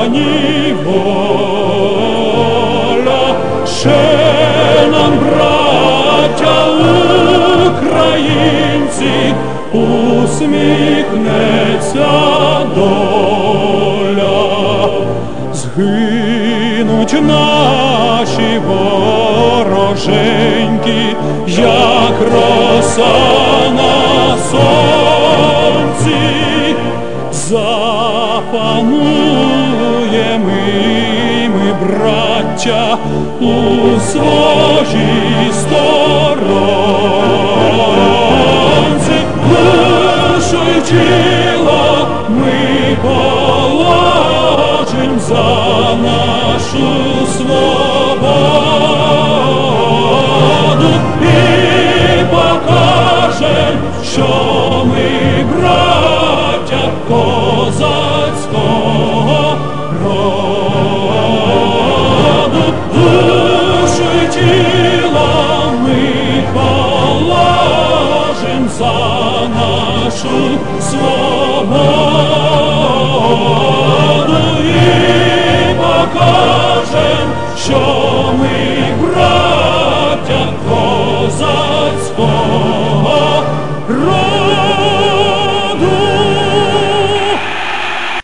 Україні воля, ще нам, браття українці, усміхнеться доля. Згинуть наші вороженьки, як роса на сонці. Запануєм і ми, браття, у своїй сторонці. Душу й тіло ми положим за нашу свободу і покажем, що ми браття козацького роду. Душу й тіло ми положим за нашу свободу і покажем, що ми